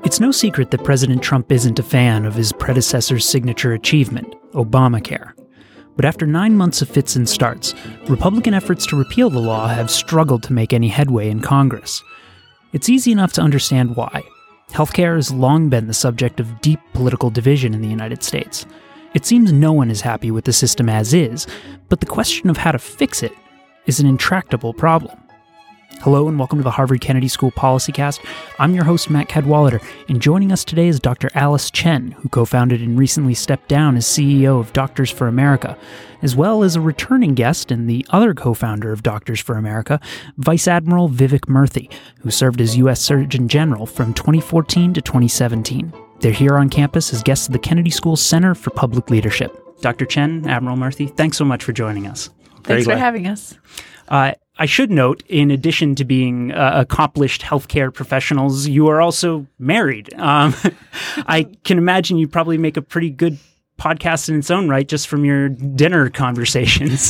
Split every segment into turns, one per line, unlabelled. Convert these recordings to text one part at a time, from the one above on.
It's no secret that President Trump isn't a fan of his predecessor's signature achievement, Obamacare. But after 9 months of fits and starts, Republican efforts to repeal the law have struggled to make any headway in Congress. It's easy enough to understand why. Healthcare has long been the subject of deep political division in the United States. It seems no one is happy with the system as is, but the question of how to fix it is an intractable problem. Hello and welcome to the Harvard Kennedy School PolicyCast. I'm your host, Matt Cadwallader, and joining us today is Dr. Alice Chen, who co-founded and recently stepped down as CEO of Doctors for America, as well as a returning guest and the other co-founder of Doctors for America, Vice Admiral Vivek Murthy, who served as U.S. Surgeon General from 2014 to 2017. They're here on campus as guests of the Kennedy School Center for Public Leadership. Dr. Chen, Admiral Murthy, thanks so much for joining us.
Thanks for having us.
I should note, in addition to being accomplished healthcare professionals, you are also married. I can imagine you probably make a pretty good podcast in its own right, just from your dinner conversations.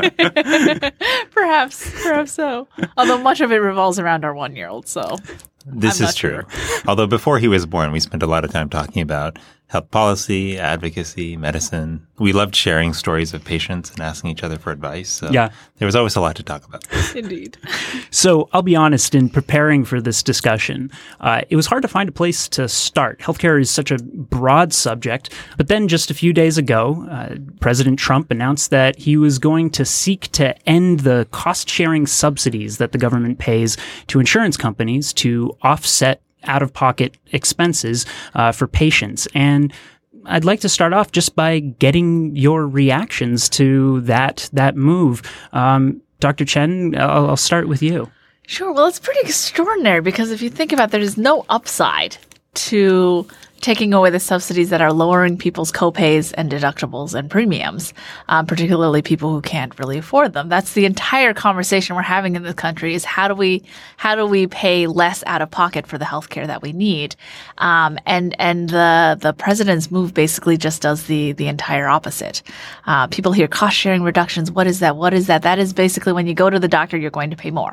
Perhaps so. Although much of it revolves around our 1-year-old, so
this is true.
Sure.
Although before he was born, we spent a lot of time talking about health policy, advocacy, medicine. We loved sharing stories of patients and asking each other for advice. So
yeah.
There was always a lot to talk about.
Indeed.
So I'll be honest, in preparing for this discussion, it was hard to find a place to start. Healthcare is such a broad subject. But then just a few days ago, President Trump announced that he was going to seek to end the cost-sharing subsidies that the government pays to insurance companies to offset out-of-pocket expenses for patients. And I'd like to start off just by getting your reactions to that move. Dr. Chen, I'll start with you.
Sure. Well, it's pretty extraordinary because if you think about it, there is no upside to taking away the subsidies that are lowering people's copays and deductibles and premiums, particularly people who can't really afford them. That's the entire conversation we're having in this country is how do we pay less out of pocket for the healthcare that we need? And the president's move basically just does the entire opposite. People hear cost sharing reductions. What is that? What is that? That is basically when you go to the doctor, you're going to pay more.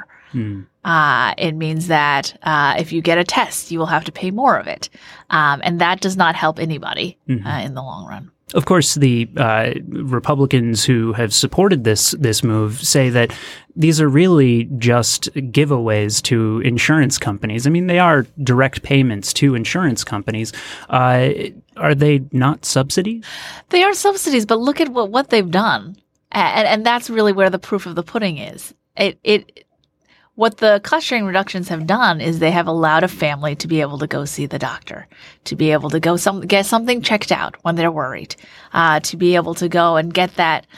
It means that if you get a test, you will have to pay more of it. And that does not help anybody in the long run.
Of course, the Republicans who have supported this move say that these are really just giveaways to insurance companies. I mean, they are direct payments to insurance companies. Are they not subsidies?
They are subsidies, but look at what they've done. And that's really where the proof of the pudding is. What the cost-sharing reductions have done is they have allowed a family to be able to go see the doctor, to be able to go get something checked out when they're worried, to be able to go and get that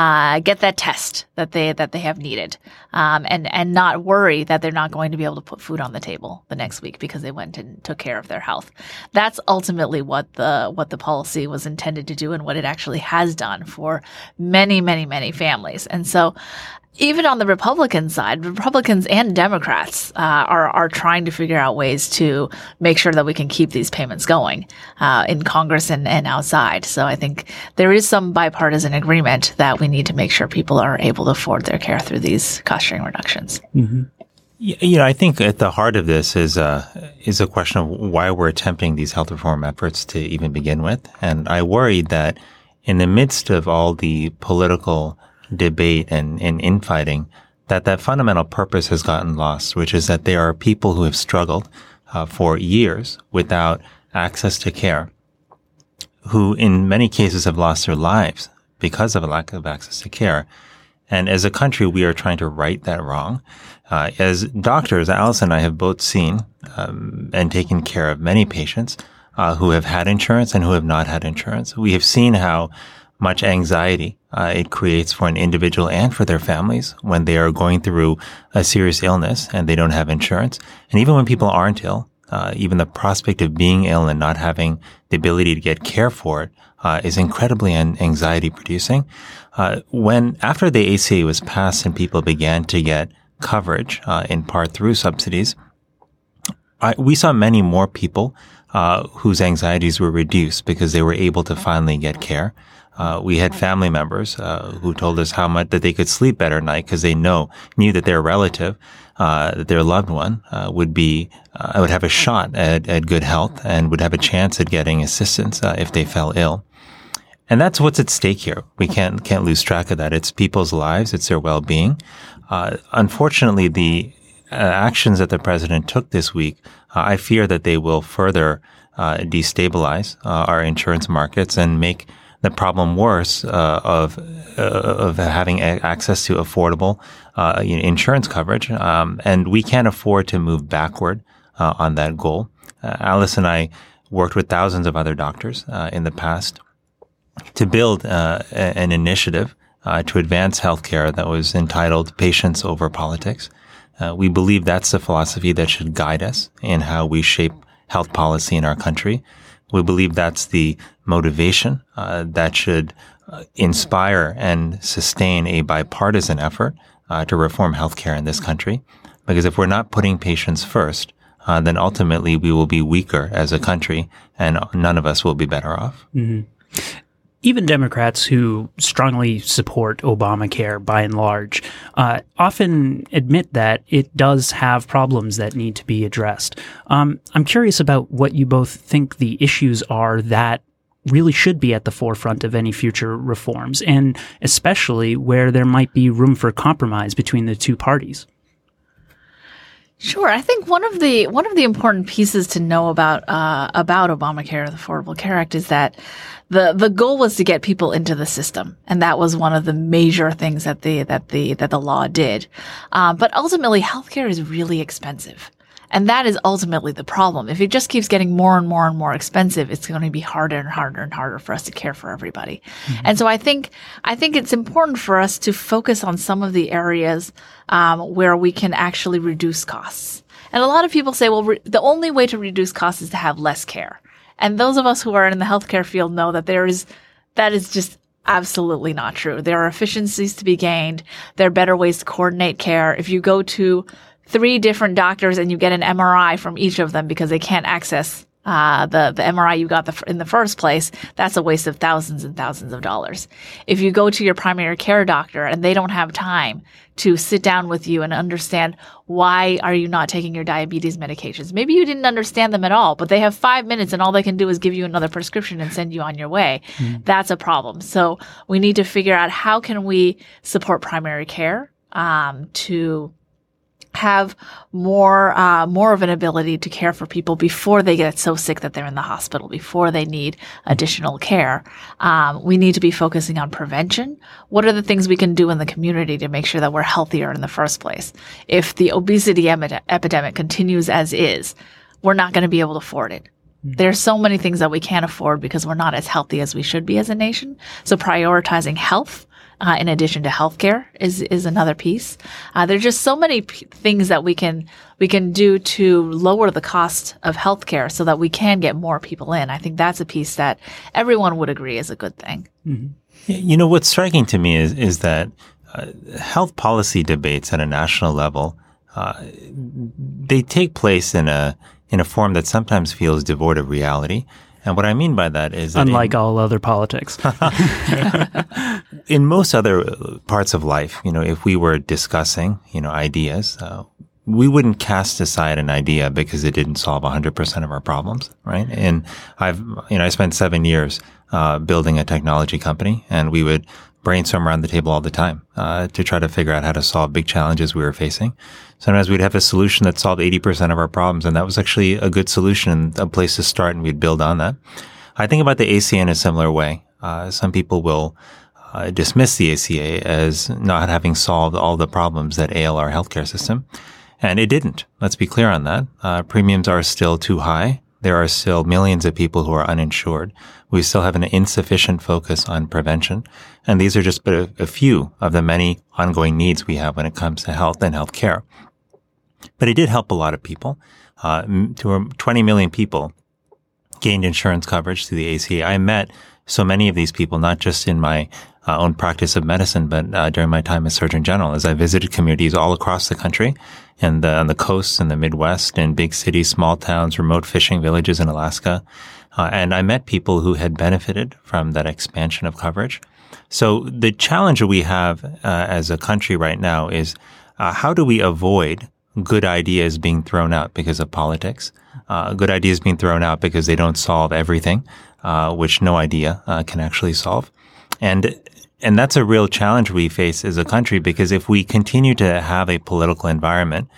test that they have needed, and not worry that they're not going to be able to put food on the table the next week because they went and took care of their health. That's ultimately what the policy was intended to do and what it actually has done for many, many, many families. And so, even on the Republican side, Republicans and Democrats are trying to figure out ways to make sure that we can keep these payments going in Congress and outside. So I think there is some bipartisan agreement that we need to make sure people are able to afford their care through these cost-sharing reductions.
Mm-hmm. You know, I think at the heart of this is a question of why we're attempting these health reform efforts to even begin with. And I worry that in the midst of all the political debate and infighting, that fundamental purpose has gotten lost, which is that there are people who have struggled for years without access to care, who in many cases have lost their lives because of a lack of access to care. And as a country, we are trying to right that wrong. As doctors, Alice and I have both seen and taken care of many patients who have had insurance and who have not had insurance. We have seen how much anxiety it creates for an individual and for their families when they are going through a serious illness and they don't have insurance. And even when people aren't ill, even the prospect of being ill and not having the ability to get care for it is incredibly anxiety producing. After the ACA was passed and people began to get coverage in part through subsidies, we saw many more people whose anxieties were reduced because they were able to finally get care. We had family members who told us how much that they could sleep better at night because they knew that their relative, that their loved one, would have a shot at good health and would have a chance at getting assistance if they fell ill. And that's what's at stake here. We can't lose track of that. It's people's lives. It's their well-being. Unfortunately, the actions that the president took this week, I fear that they will further destabilize our insurance markets and make the problem worse of having access to affordable insurance coverage. And we can't afford to move backward on that goal. Alice and I worked with thousands of other doctors in the past to build an initiative to advance healthcare that was entitled Patients Over Politics. We believe that's the philosophy that should guide us in how we shape health policy in our country. We believe that's the motivation that should inspire and sustain a bipartisan effort to reform healthcare in this country. Because if we're not putting patients first, then ultimately we will be weaker as a country and none of us will be better off.
Mm-hmm. Even Democrats who strongly support Obamacare by and large often admit that it does have problems that need to be addressed. I'm curious about what you both think the issues are that really should be at the forefront of any future reforms, and especially where there might be room for compromise between the two parties.
Sure. I think one of the important pieces to know about Obamacare, the Affordable Care Act, is that the goal was to get people into the system, and that was one of the major things that the law did. But ultimately, healthcare is really expensive. And that is ultimately the problem. If it just keeps getting more and more and more expensive, it's going to be harder and harder and harder for us to care for everybody. Mm-hmm. And so I think it's important for us to focus on some of the areas where we can actually reduce costs. And a lot of people say, well, the only way to reduce costs is to have less care. And those of us who are in the healthcare field know that that is just absolutely not true. There are efficiencies to be gained. There are better ways to coordinate care. If you go to 3 different doctors and you get an MRI from each of them because they can't access the MRI you got in the first place, that's a waste of thousands and thousands of dollars. If you go to your primary care doctor and they don't have time to sit down with you and understand why are you not taking your diabetes medications, maybe you didn't understand them at all, but they have 5 minutes and all they can do is give you another prescription and send you on your way. Mm. That's a problem. So we need to figure out how can we support primary care to have more of an ability to care for people before they get so sick that they're in the hospital, before they need additional care. We need to be focusing on prevention. What are the things we can do in the community to make sure that we're healthier in the first place? If the obesity epidemic continues as is, we're not going to be able to afford it. There's so many things that we can't afford because we're not as healthy as we should be as a nation. So prioritizing health in addition to healthcare is another piece. There's just so many things that we can do to lower the cost of healthcare so that we can get more people in. I think that's a piece that everyone would agree is a good thing.
Mm-hmm. You know, what's striking to me is that health policy debates at a national level, they take place in a form that sometimes feels devoid of reality. And what I mean by that is that
unlike all other politics.
In most other parts of life, you know, if we were discussing, you know, ideas, we wouldn't cast aside an idea because it didn't solve 100% of our problems, right? And I spent 7 years building a technology company, and we would brainstorm around the table all the time to try to figure out how to solve big challenges we were facing. Sometimes we'd have a solution that solved 80% of our problems, and that was actually a good solution and a place to start, and we'd build on that. I think about the ACA in a similar way. Some people will dismiss the ACA as not having solved all the problems that ail our healthcare system, and it didn't. Let's be clear on that. Premiums are still too high. There are still millions of people who are uninsured. We still have an insufficient focus on prevention. And these are just a few of the many ongoing needs we have when it comes to health and health care. But it did help a lot of people. 20 million people gained insurance coverage through the ACA. I met so many of these people, not just in my own practice of medicine, but during my time as Surgeon General, as I visited communities all across the country, and on the coasts, in the Midwest, in big cities, small towns, remote fishing villages in Alaska. And I met people who had benefited from that expansion of coverage. So the challenge that we have as a country right now is how do we avoid good ideas being thrown out because of politics, good ideas being thrown out because they don't solve everything, which no idea can actually solve. And that's a real challenge we face as a country, because if we continue to have a political environment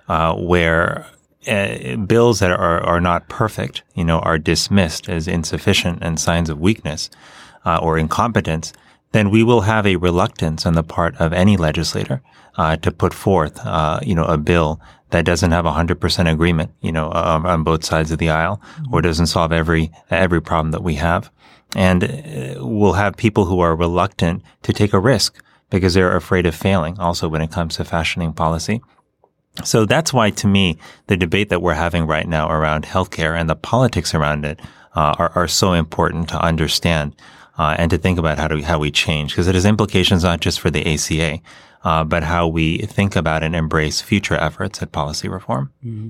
where bills that are not perfect, are dismissed as insufficient and signs of weakness or incompetence, then we will have a reluctance on the part of any legislator to put forth, a bill that doesn't have 100% agreement, on both sides of the aisle, or doesn't solve every problem that we have. And we'll have people who are reluctant to take a risk because they're afraid of failing also when it comes to fashioning policy. So that's why, to me, the debate that we're having right now around healthcare and the politics around it are so important to understand and to think about how we change, because it has implications not just for the ACA, but how we think about and embrace future efforts at policy reform.
Mm-hmm.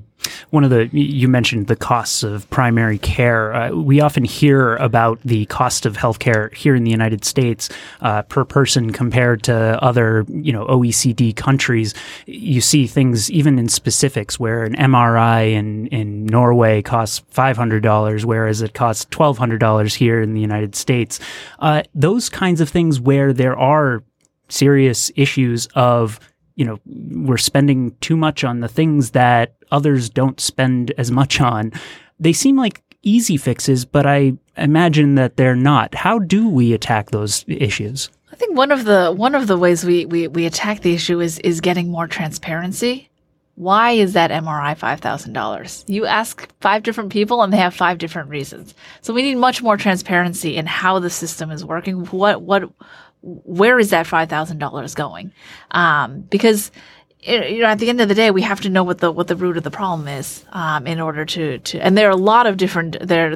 You mentioned the costs of primary care. We often hear about the cost of healthcare here in the United States per person compared to other, OECD countries. You see things even in specifics where an MRI in Norway costs $500, whereas it costs $1,200 here in the United States. Those kinds of things where there are serious issues of, we're spending too much on the things that others don't spend as much on. They seem like easy fixes, but I imagine that they're not. How do we attack those issues?
I think one of the ways we attack the issue is getting more transparency. Why is that MRI $5,000? You ask 5 different people and they have 5 different reasons. So we need much more transparency in how the system is working. Where is that $5,000 going? Because at the end of the day, we have to know what the root of the problem is in order to. And there are a lot of different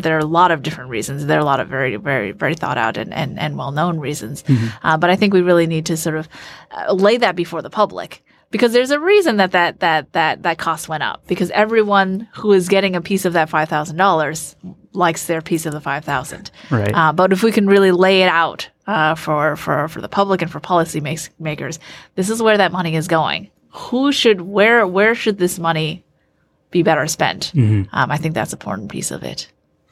reasons. There are a lot of very very very thought out and well known reasons. Mm-hmm. But I think we really need to sort of lay that before the public. Because there's a reason that cost went up. Because everyone who is getting a piece of that $5,000 likes their piece of the $5,000.
Right.
But if we can really lay it out for the public and for policy makers, this is where that money is going. Where should this money be better spent? Mm-hmm. I think that's an important piece of it.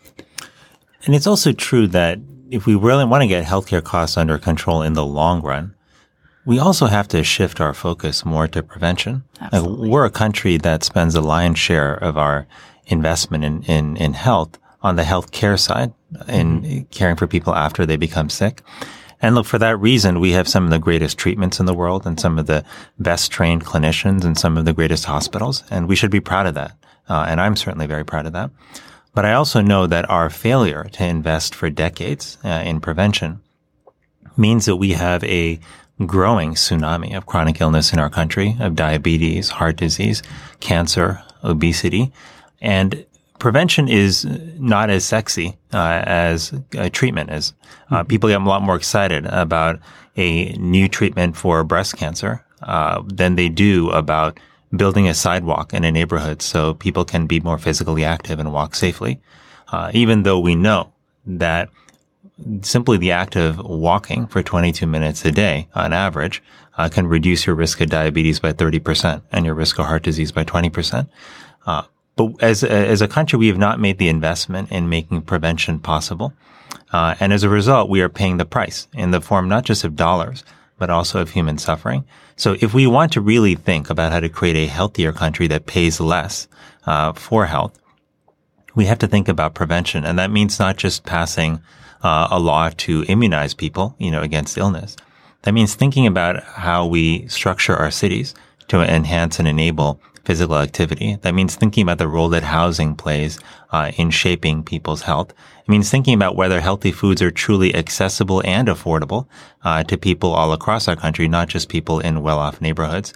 And it's also true that if we really want to get healthcare costs under control in the long run, we also have to shift our focus more to prevention.
Absolutely.
We're a country that spends the lion's share of our investment in health on the healthcare side, in caring for people after they become sick. And look, for that reason, we have some of the greatest treatments in the world and some of the best trained clinicians and some of the greatest hospitals. And we should be proud of that. And I'm certainly very proud of that. But I also know that our failure to invest for decades in prevention means that we have a growing tsunami of chronic illness in our country, of diabetes, heart disease, cancer, obesity. And prevention is not as sexy as treatment is. People get a lot more excited about a new treatment for breast cancer than they do about building a sidewalk in a neighborhood so people can be more physically active and walk safely. Even though we know that simply the act of walking for 22 minutes a day on average can reduce your risk of diabetes by 30% and your risk of heart disease by 20%. But as a country, we have not made the investment in making prevention possible. And as a result, we are paying the price in the form not just of dollars, but also of human suffering. So if we want to really think about how to create a healthier country that pays less for health, we have to think about prevention. And that means not just passing a law to immunize people, against illness. That means thinking about how we structure our cities to enhance and enable physical activity. That means thinking about the role that housing plays in shaping people's health. It means thinking about whether healthy foods are truly accessible and affordable to people all across our country, not just people in well-off neighborhoods.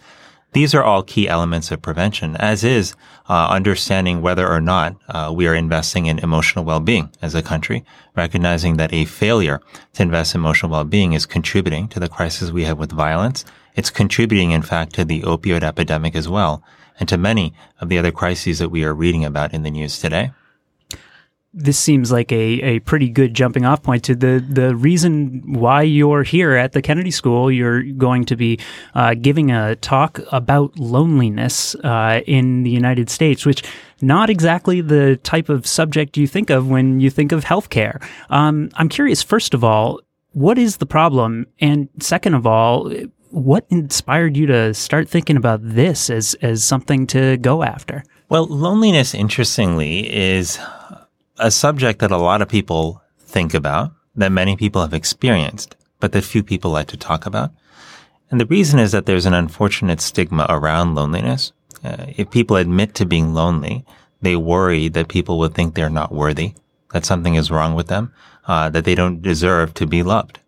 these are all key elements of prevention, as is understanding whether or not we are investing in emotional well-being as a country, recognizing that a failure to invest in emotional well-being is contributing to the crisis we have with violence. It's contributing, in fact, to the opioid epidemic as well, and to many of the other crises that we are reading about in the news today.
This seems like a pretty good jumping off point to the reason why you're here at the Kennedy School. You're going to be giving a talk about loneliness in the United States, which not exactly the type of subject you think of when you think of healthcare. I'm curious, first of all, what is the problem? And second of all, what inspired you to start thinking about this as something to go after?
Well, loneliness, interestingly, is a subject that a lot of people think about, that many people have experienced, but that few people like to talk about. And the reason is that there's an unfortunate stigma around loneliness. If people admit to being lonely, they worry that people will think they're not worthy, that something is wrong with them, that they don't deserve to be loved.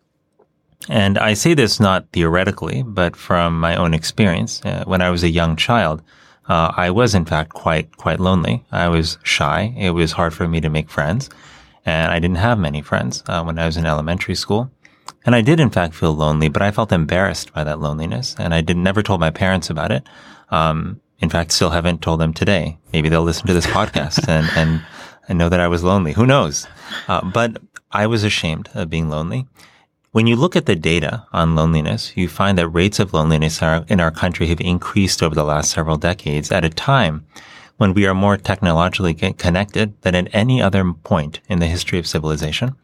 And I say this not theoretically, but from my own experience. When I was a young child, I was, in fact, quite lonely. I was shy. It was hard for me to make friends. And I didn't have many friends when I was in elementary school. And I did, in fact, feel lonely, but I felt embarrassed by that loneliness. And I never told my parents about it. In fact, still haven't told them today. Maybe they'll listen to this podcast and know that I was lonely. Who knows? But I was ashamed of being lonely. When you look at the data on loneliness, you find that rates of loneliness in our country have increased over the last several decades at a time when we are more technologically connected than at any other point in the history of civilization.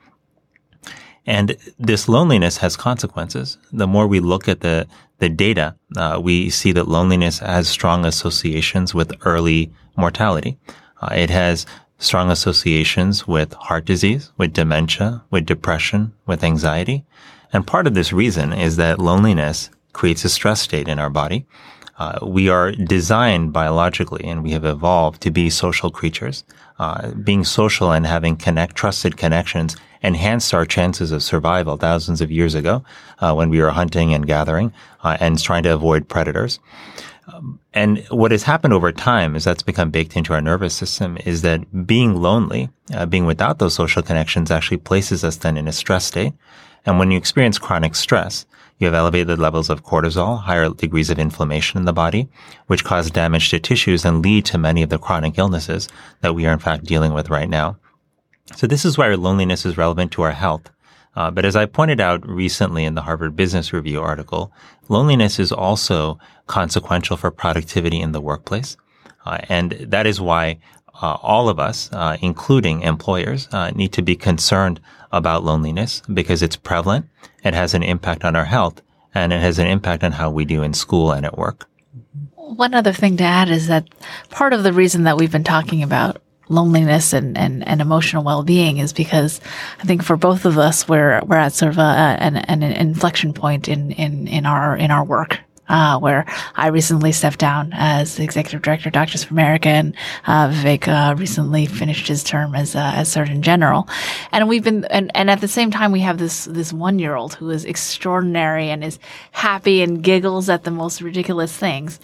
And this loneliness has consequences. The more we look at the data, we see that loneliness has strong associations with early mortality. It has strong associations with heart disease, with dementia, with depression, with anxiety. And part of this reason is that loneliness creates a stress state in our body. We are designed biologically, and we have evolved to be social creatures. Being social and having trusted connections enhanced our chances of survival thousands of years ago, when we were hunting and gathering, and trying to avoid predators. And what has happened over time is that's become baked into our nervous system is that being lonely, being without those social connections actually places us then in a stress state. And when you experience chronic stress, you have elevated levels of cortisol, higher degrees of inflammation in the body, which cause damage to tissues and lead to many of the chronic illnesses that we are in fact dealing with right now. So this is why loneliness is relevant to our health. But as I pointed out recently in the Harvard Business Review article, loneliness is also consequential for productivity in the workplace. And that is why all of us, including employers, need to be concerned about loneliness because it's prevalent, it has an impact on our health, and it has an impact on how we do in school and at work.
One other thing to add is that part of the reason that we've been talking about loneliness and emotional well-being is because I think for both of us, we're at sort of an inflection point in our work, where I recently stepped down as the executive director of Doctors for America, and Vivek recently finished his term as Surgeon General, and we've been and at the same time we have this 1-year-old who is extraordinary and is happy and giggles at the most ridiculous things,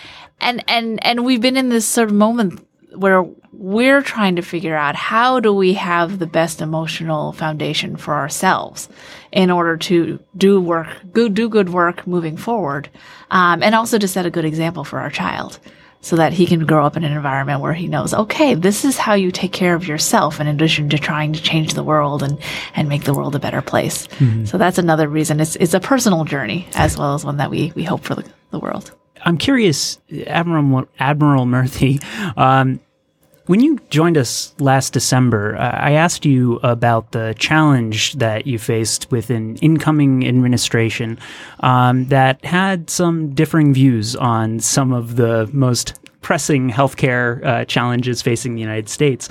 and we've been in this sort of moment where we're trying to figure out how do we have the best emotional foundation for ourselves in order to do good work moving forward, and also to set a good example for our child so that he can grow up in an environment where he knows, okay, this is how you take care of yourself in addition to trying to change the world and make the world a better place. Mm-hmm. So that's another reason. It's a personal journey as well as one that we hope for the world.
I'm curious, Admiral Murthy, when you joined us last December, I asked you about the challenge that you faced with an incoming administration that had some differing views on some of the most pressing healthcare challenges facing the United States.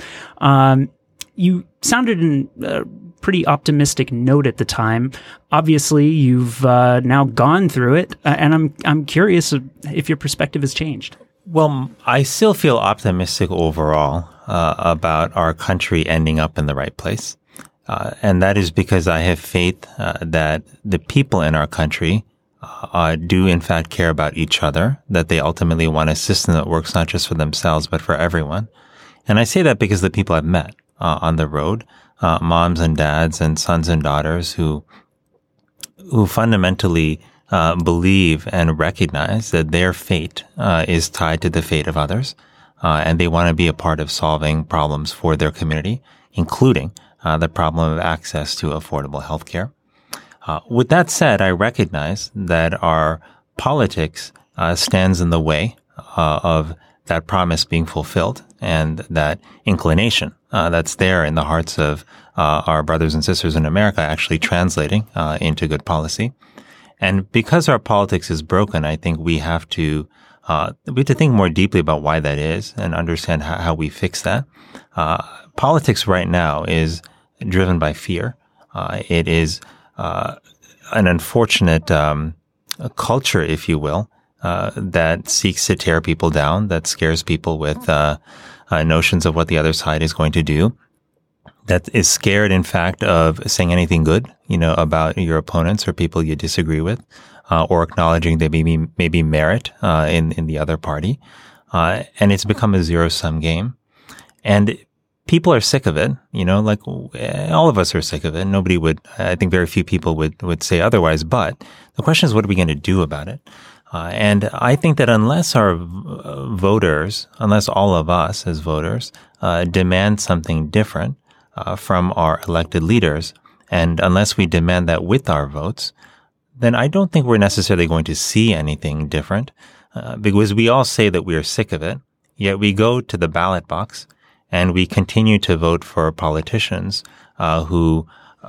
You sounded in a pretty optimistic note at the time. Obviously, you've now gone through it, and I'm curious if your perspective has changed.
Well, I still feel optimistic overall about our country ending up in the right place. And that is because I have faith that the people in our country do in fact care about each other, that they ultimately want a system that works not just for themselves, but for everyone. And I say that because the people I've met on the road, moms and dads and sons and daughters who fundamentally believe and recognize that their fate is tied to the fate of others, and they want to be a part of solving problems for their community, including the problem of access to affordable health care. With that said, I recognize that our politics stands in the way of that promise being fulfilled and that inclination that's there in the hearts of our brothers and sisters in America actually translating into good policy. And because our politics is broken, I think we have to think more deeply about why that is and understand how we fix that. Politics right now is driven by fear. It is an unfortunate culture, if you will, that seeks to tear people down, that scares people with notions of what the other side is going to do, that is scared, in fact, of saying anything good, about your opponents or people you disagree with, or acknowledging there may be merit in the other party. And it's become a zero-sum game. And people are sick of it, like all of us are sick of it. I think very few people would say otherwise. But the question is, what are we going to do about it? And I think that unless our voters, unless all of us as voters demand something different from our elected leaders, and unless we demand that with our votes, then I don't think we're necessarily going to see anything different, because we all say that we are sick of it, yet we go to the ballot box and we continue to vote for politicians who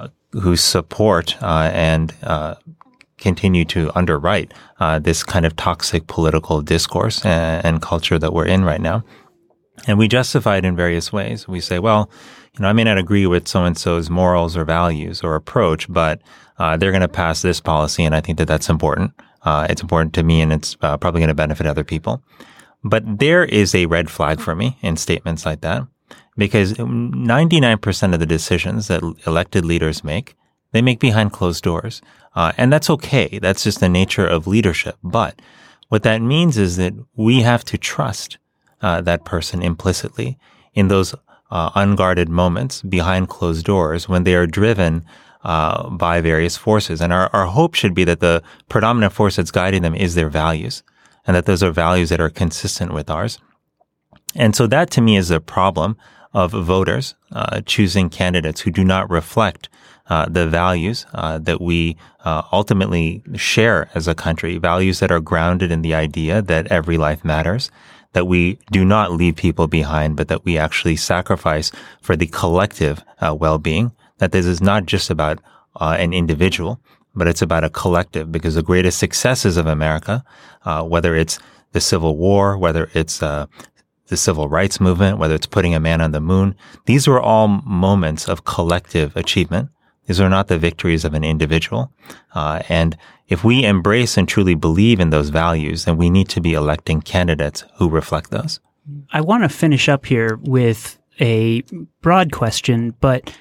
support and continue to underwrite this kind of toxic political discourse and culture that we're in right now. And we justify it in various ways. We say, well, I may not agree with so-and-so's morals or values or approach, but they're going to pass this policy, and I think that that's important. It's important to me, and it's probably going to benefit other people. But there is a red flag for me in statements like that, because 99% of the decisions that elected leaders make, they make behind closed doors. And that's okay. That's just the nature of leadership. But what that means is that we have to trust that person implicitly in those unguarded moments behind closed doors when they are driven by various forces. And our hope should be that the predominant force that's guiding them is their values, and that those are values that are consistent with ours. And so that to me is a problem of voters choosing candidates who do not reflect the values that we ultimately share as a country, values that are grounded in the idea that every life matters, that we do not leave people behind, but that we actually sacrifice for the collective well-being, that this is not just about an individual, but it's about a collective, because the greatest successes of America, whether it's the Civil War, whether it's the Civil Rights Movement, whether it's putting a man on the moon, these were all moments of collective achievement. These are not the victories of an individual. And if we embrace and truly believe in those values, then we need to be electing candidates who reflect those.
I want to finish up here with a broad question, but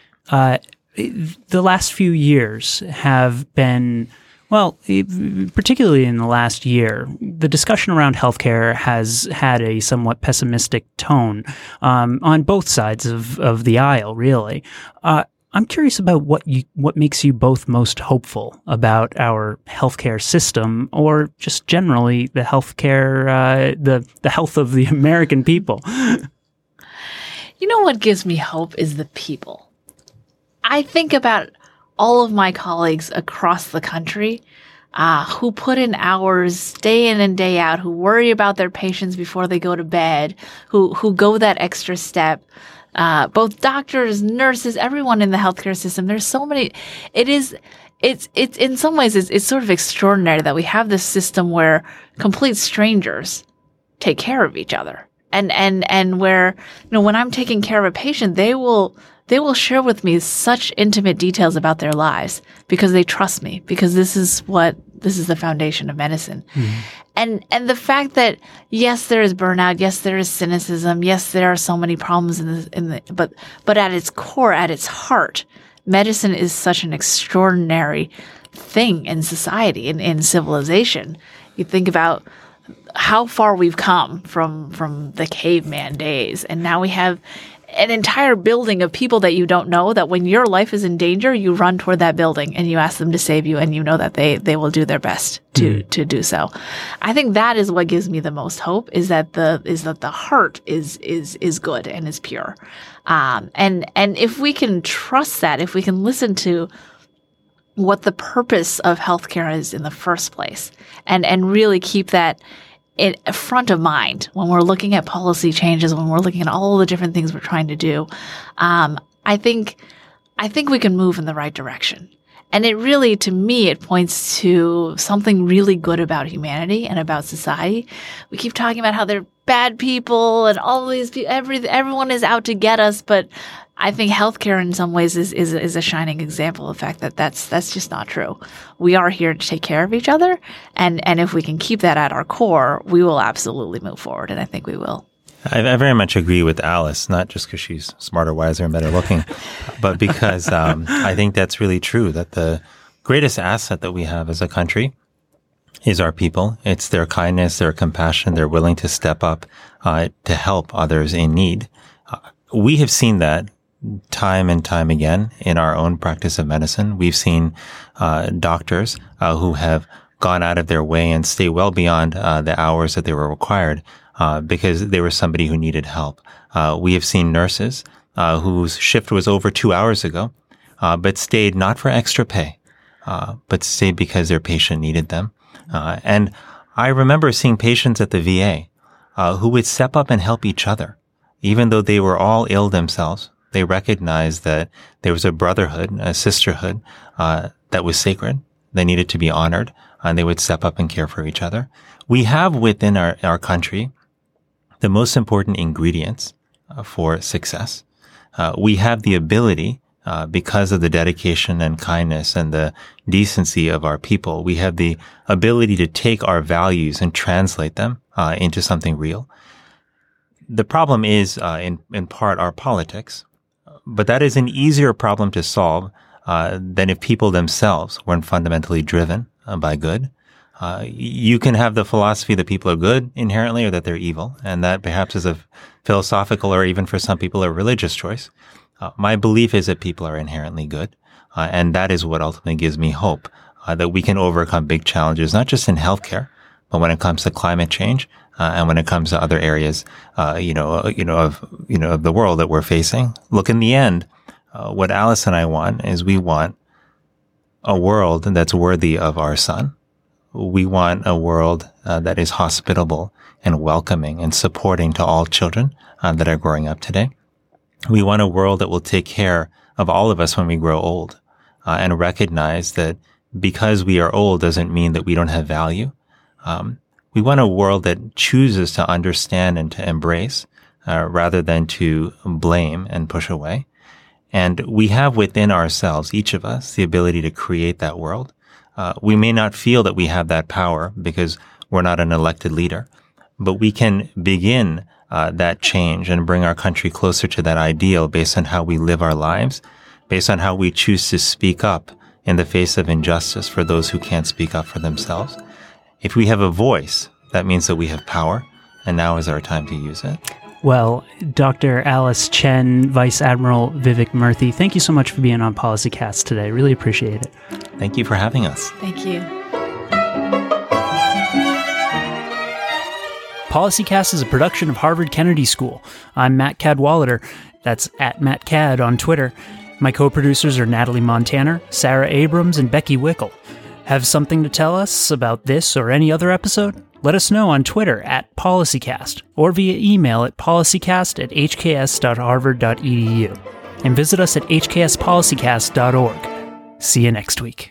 the last few years have been, well, particularly in the last year, the discussion around healthcare has had a somewhat pessimistic tone on both sides of the aisle, really. I'm curious about what makes you both most hopeful about our healthcare system, or just generally the healthcare, the health of the American people.
What gives me hope is the people. I think about all of my colleagues across the country who put in hours day in and day out, who worry about their patients before they go to bed, who go that extra step. Both doctors, nurses, everyone in the healthcare system. There's so many. It's in some ways it's sort of extraordinary that we have this system where complete strangers take care of each other, and where when I'm taking care of a patient, they will share with me such intimate details about their lives because they trust me, because this is the foundation of medicine. Mm-hmm. And the fact that, yes, there is burnout, yes, there is cynicism, yes, there are so many problems but at its core, at its heart, medicine is such an extraordinary thing in society, in civilization. You think about how far we've come from the caveman days, and now we have an entire building of people that you don't know, that when your life is in danger, you run toward that building and you ask them to save you, and you know that they will do their best to do so. I think that is what gives me the most hope, is that the heart is good and is pure. And if we can trust that, if we can listen to what the purpose of healthcare is in the first place, and really keep that in front of mind when we're looking at policy changes, when we're looking at all the different things we're trying to do, I think we can move in the right direction. And it really, to me, it points to something really good about humanity and about society. We keep talking about how they're bad people and all these people, everyone is out to get us, but I think healthcare in some ways is a shining example of the fact that that's just not true. We are here to take care of each other, and if we can keep that at our core, we will absolutely move forward, and I think we will.
I very much agree with Alice, not just because she's smarter, wiser, and better looking, but because I think that's really true, that the greatest asset that we have as a country is our people. It's their kindness, their compassion, their willing to step up to help others in need. We have seen that time and time again in our own practice of medicine. We've seen doctors who have gone out of their way and stay well beyond the hours that they were required because they were somebody who needed help. We have seen nurses whose shift was over 2 hours ago, but stayed not for extra pay, but stayed because their patient needed them. And I remember seeing patients at the VA who would step up and help each other, even though they were all ill themselves. They recognized that there was a brotherhood, a sisterhood that was sacred, that needed to be honored, and they would step up and care for each other. We have within our country the most important ingredients for success. We have the ability, because of the dedication and kindness and the decency of our people, we have the ability to take our values and translate them into something real. The problem is, in part, our politics. But that is an easier problem to solve than if people themselves weren't fundamentally driven by good. You can have the philosophy that people are good inherently or that they're evil, and that perhaps is a philosophical or even for some people a religious choice. My belief is that people are inherently good, and that is what ultimately gives me hope that we can overcome big challenges, not just in healthcare, but when it comes to climate change and when it comes to other areas, of the world that we're facing. Look, in the end, what Alice and I want is we want a world that's worthy of our son. We want a world that is hospitable and welcoming and supporting to all children that are growing up today. We want a world that will take care of all of us when we grow old and recognize that because we are old doesn't mean that we don't have value. We want a world that chooses to understand and to embrace rather than to blame and push away. And we have within ourselves, each of us, the ability to create that world. We may not feel that we have that power because we're not an elected leader, but we can begin that change and bring our country closer to that ideal based on how we live our lives, based on how we choose to speak up in the face of injustice for those who can't speak up for themselves. If we have a voice, that means that we have power, and now is our time to use it.
Well, Dr. Alice Chen, Vice Admiral Vivek Murthy, thank you so much for being on PolicyCast today. Really appreciate it.
Thank you for having us.
Thank you.
PolicyCast is a production of Harvard Kennedy School. I'm Matt Cadwallader. That's at Matt Cad on Twitter. My co-producers are Natalie Montana, Sarah Abrams, and Becky Wickel. Have something to tell us about this or any other episode? Let us know on Twitter at PolicyCast or via email at policycast@hks.harvard.edu. And visit us at hkspolicycast.org. See you next week.